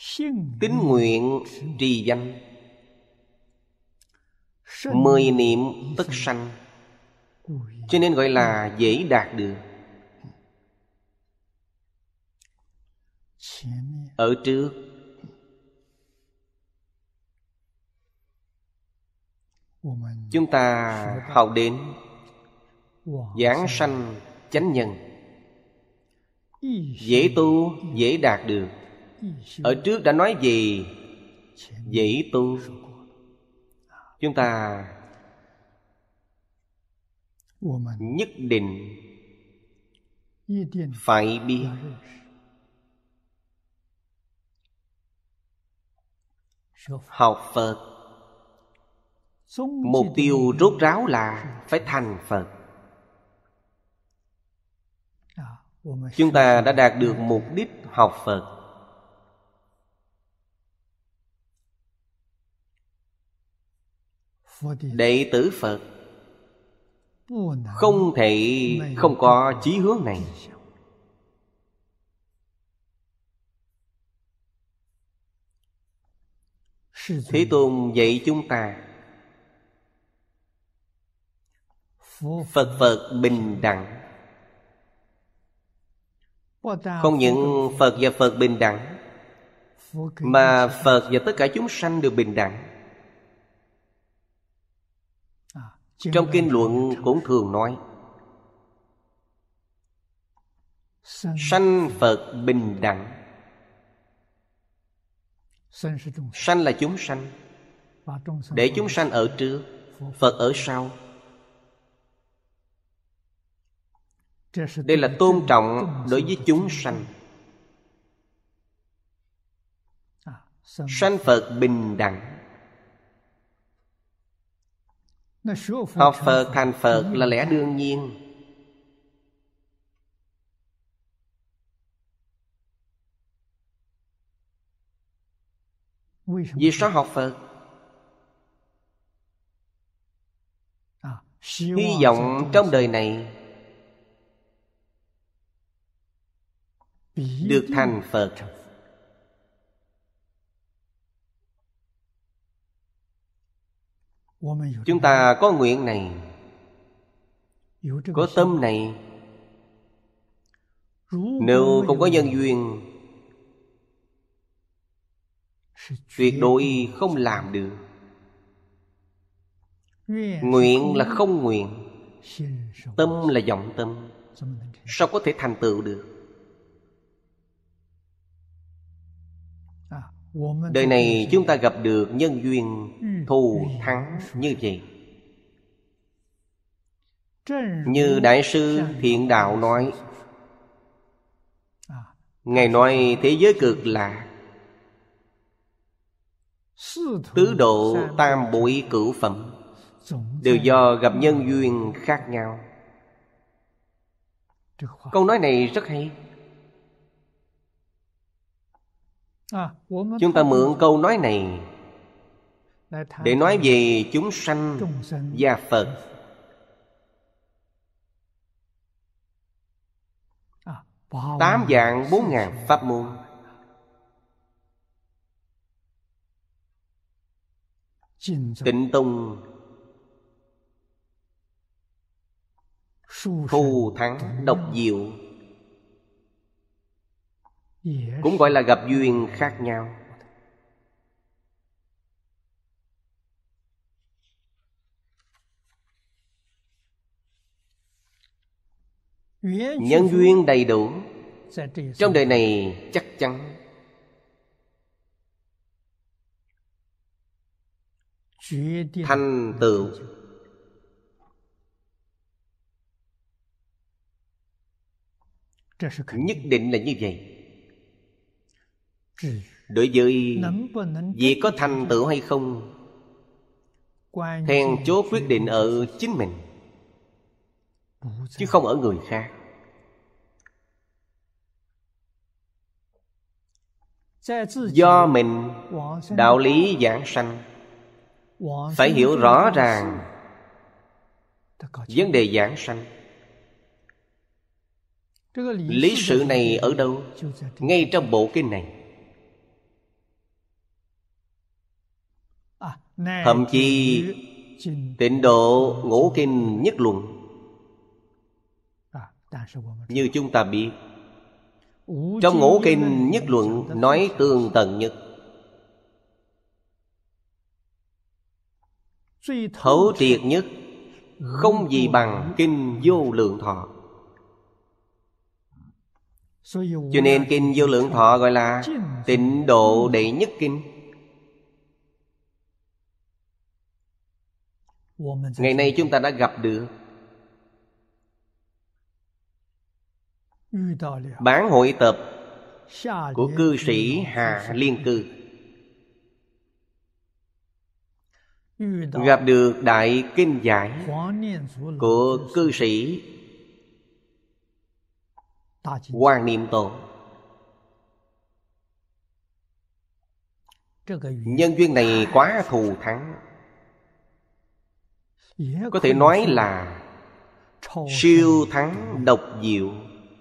tín nguyện trì danh, 10 niệm tất sanh, cho nên gọi là dễ đạt được. Ở trước chúng ta học đến giảng sanh chánh nhân, dễ tu, dễ đạt được. Ở trước đã nói gì? Dễ tu. Chúng ta nhất định phải biết. Học Phật, mục tiêu rốt ráo là phải thành Phật. Chúng ta đã đạt được mục đích học Phật. Đệ tử Phật không thể không có chí hướng này. Thế Tôn dạy chúng ta Phật Phật bình đẳng. Không những Phật và Phật bình đẳng, mà Phật và tất cả chúng sanh đều bình đẳng. Trong kinh luận cũng thường nói sanh Phật bình đẳng. Sanh là chúng sanh, để chúng sanh ở trước, Phật ở sau. Đây là tôn trọng đối với chúng sanh. Sanh Phật bình đẳng. Học Phật thành Phật là lẽ đương nhiên. Vì sao học Phật? Hy vọng trong đời này được thành Phật. Chúng ta có nguyện này, có tâm này. Nếu không có nhân duyên, tuyệt đối không làm được. Nguyện là không nguyện, tâm là vọng tâm, sao có thể thành tựu được? Đời này chúng ta gặp được nhân duyên thù thắng như vậy. Như Đại sư Thiện Đạo nói, Ngài nói thế giới cực lạc, tứ độ tam bội cửu phẩm đều do gặp nhân duyên khác nhau. Câu nói này rất hay. Chúng ta mượn câu nói này để nói về chúng sanh và Phật. Tám vạn 4.000 pháp môn. Tịnh Tông thù thắng độc diệu, cũng gọi là gặp duyên khác nhau. Nhân duyên đầy đủ trong đời này chắc chắn thành tựu. Nhất định là như vậy. Đối với việc có thành tựu hay không, then chốt quyết định ở chính mình, chứ không ở người khác. Do mình đạo lý giảng sanh, phải hiểu rõ ràng vấn đề giảng sanh. Lý sự này ở đâu? Ngay trong bộ kinh này. Thậm chí Tịnh Độ Ngũ Kinh Nhất Luận. Như chúng ta biết, trong Ngũ Kinh Nhất Luận nói tường tận nhất, thấu triệt nhất, không gì bằng Kinh Vô Lượng Thọ. Cho nên Kinh Vô Lượng Thọ gọi là Tịnh Độ Đệ Nhất Kinh. Ngày nay chúng ta đã gặp được bản hội tập của cư sĩ Hạ Liên Cư, gặp được đại kinh giải của cư sĩ Quan Niệm Tổ. Nhân duyên này quá thù thắng, có thể nói là siêu thắng độc diệu.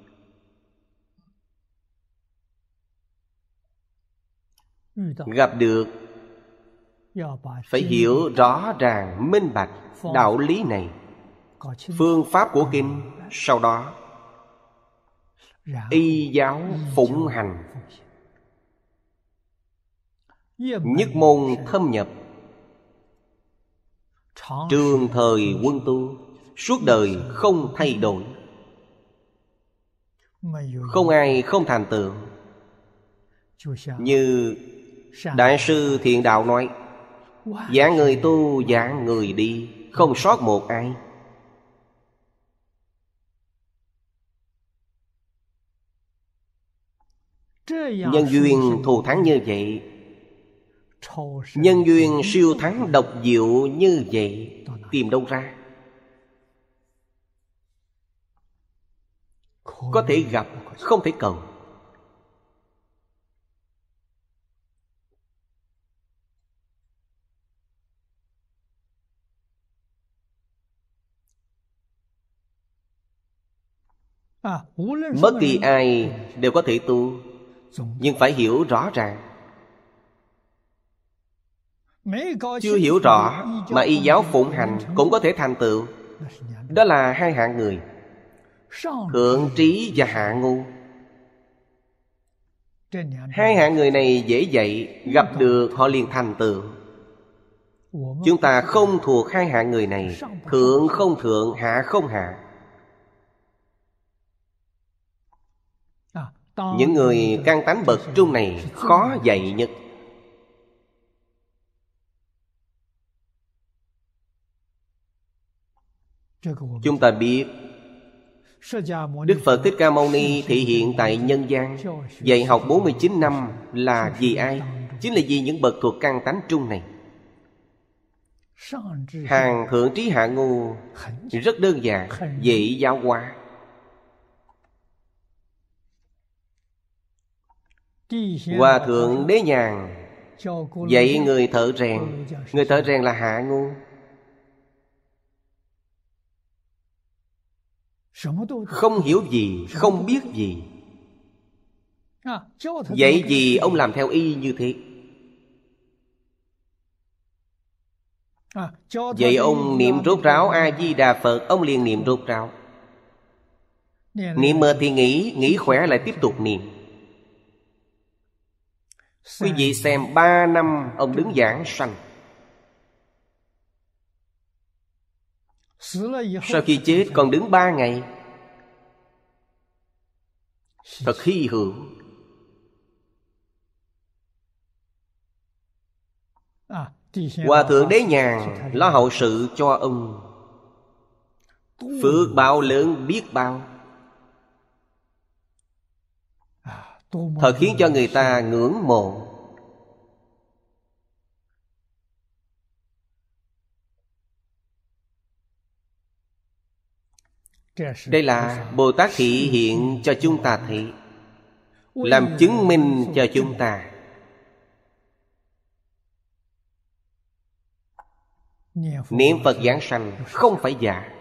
Gặp được phải hiểu rõ ràng minh bạch đạo lý này, phương pháp của kinh, sau đó y giáo phụng hành, nhất môn thâm nhập, trường thời quân tu, suốt đời không thay đổi, không ai không thành tựu. Như Đại sư Thiện Đạo nói, dạng người tu, dạng người đi, không sót một ai. Nhân duyên thù thắng như vậy, nhân duyên siêu thắng độc diệu như vậy, tìm đâu ra? Có thể gặp, không thể cầu. Bất kỳ ai đều có thể tu, nhưng phải hiểu rõ ràng. Chưa hiểu rõ mà y giáo phụng hành cũng có thể thành tựu, đó là hai hạng người, thượng trí và hạ ngu. Hai hạng người này dễ dạy, gặp được họ liền thành tựu. Chúng ta không thuộc hai hạng người này, thượng không thượng, hạ không hạ. Những người căn tánh bậc trung này khó dạy nhất. Chúng ta biết Đức Phật Thích Ca Mâu Ni thị hiện tại nhân gian, dạy học 49 năm là vì ai? Chính là vì những bậc thuộc căn tánh trung này. Hàng thượng trí hạ ngu rất đơn giản, dễ giáo hóa. Hòa thượng Đế Nhàn dạy người thợ rèn, người thợ rèn là hạ ngu, không hiểu gì, không biết gì. Dạy gì ông làm theo y như thế. Vậy ông niệm rốt ráo A-di-đà Phật, ông liền niệm rốt ráo. Niệm mệt thì nghỉ khỏe lại tiếp tục niệm. Quý vị xem 3 năm ông đứng giảng sanh. Sau khi chết còn đứng 3 ngày. Thật hy hữu. Hòa thượng Đế Nhàn lo hậu sự cho ông, phước báo lớn biết bao, thật khiến cho người ta ngưỡng mộ. Đây là Bồ Tát thị hiện cho chúng ta thấy, làm chứng minh cho chúng ta. Niệm Phật giảng sanh không phải giả.